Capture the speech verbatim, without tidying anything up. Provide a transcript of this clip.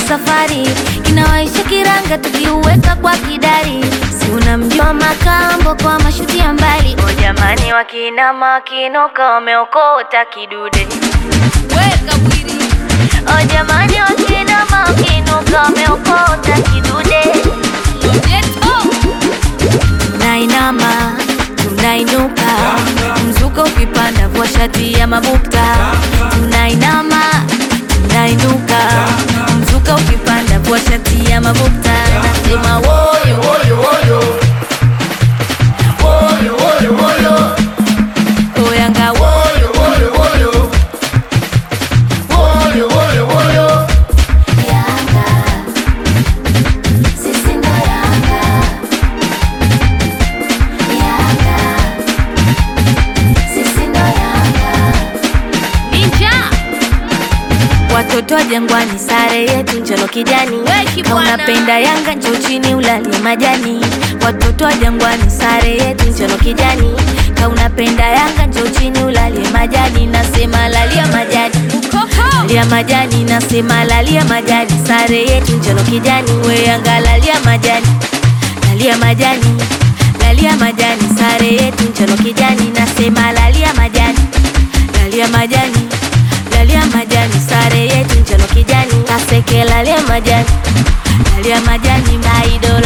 safari, kinawaisha kiranga tukiuweka kwa kidari. Si unamjua Makambo kwa mashuti ya mbali. O jamani, wakinama kinuka wameokota kidude. Weka bwiri. O jamani, wakinama kinuka wameokota kidude. Tunainama, tunainuka, mzuka ukipanda kwa shati ya mabukta. Tunainama, tunainuka, mzuka ukipanda kwa shati ya mabukta. Nasema woyo woyo woyo, woyo woyo woyo, o Yanga woyo woyo woyo, woyo woyo woyo. Yanga, sisi ndo Yanga. Yanga, sisi ndo Yanga. Ninja watoto wa Jangwani, sare yetu njano kijani. Kama unapenda Yanga njoo chini ulalie majani. Watoto wa Jangwani, sare yetu njano kijani. Kama unapenda Yanga njoo chini ulalie majani. Nasema lalia majani, lalia majani. Nasema lalia majani, sare yetu njano kijani. We Yanga lalia majani, lalia majani, lalia majani, sare yetu njano kijani. Nasema lalia majani, lalia majani, lalia majani, sare yetu njano kijani. Kaseke lalia majani, lalia majani, maido